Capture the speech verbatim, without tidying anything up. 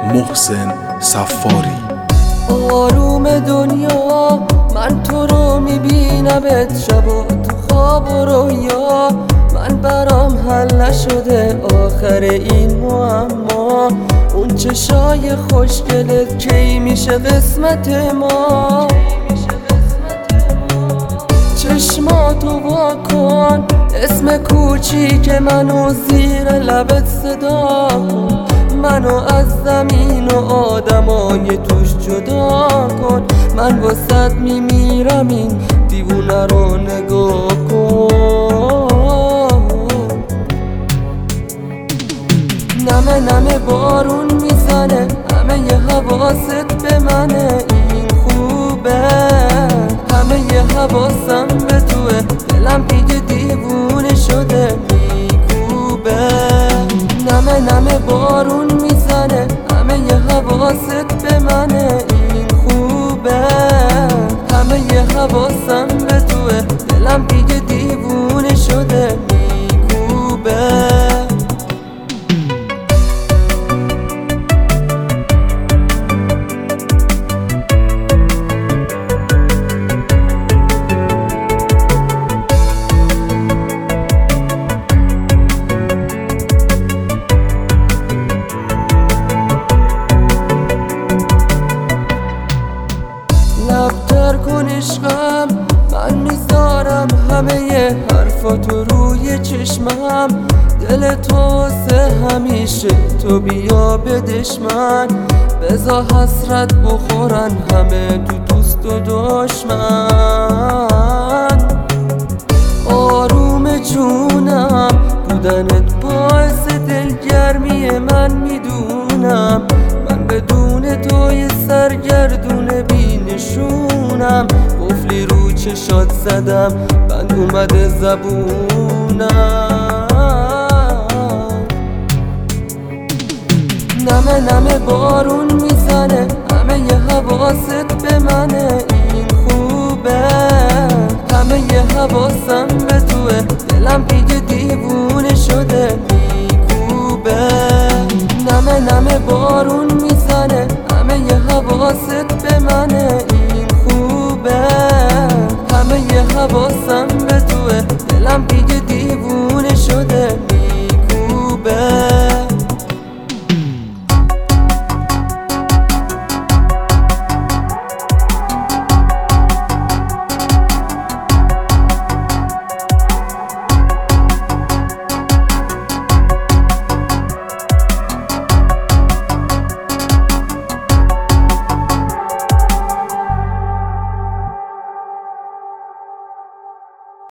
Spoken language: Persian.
محسن صفاری. آروم دنیا من تو رو میبینمت شبا تو خواب و رویا، من برام حل نشده آخر این معما. اون چشای خوشگلت کی میشه قسمت ما؟ چشماتو وا کن، اسم کوچیک منو زیر لبت صدا کن، منو از زمین و آدمای توش جدا کن. من واسط میمیرم این دیوونه رو نگاه کن. نمه نمه بارون میزنه، همه یه حواست به منه، این خوبه همه یه حواسم به توه، دلم دیگه دیوونه شده میکوبه. نمه نمه بارون میزنه، همه یه حواست به منه، این خوبه همه یه حواسم به توه، دلم دیگه دیوونه شده میکوبه. لبتر کن عشقم، من میذارم همه ی حرفاتو روی چشمم، دل تو واسه همیشه تو بیا بدش من، بزا حسرت بخورن همه تو دوست و دشمن. آروم جونم بودنت باعث دلگرمی من میدونم، من بدون توی سرگردون بینشونم، قفلی رو چشات زدم بند اومده زبونم. نمه نمه بارون میزنه، همه یه حواست به منه، این خوبه همه یه حواسم به توه، دلم دیگه دیوونه شده میکوبه. نمه نمه بارون میزنه، همه یه حواست به منه، این خوبه همه یه حواسم به توه، دلم دیگه دیوونه شده میکوبه.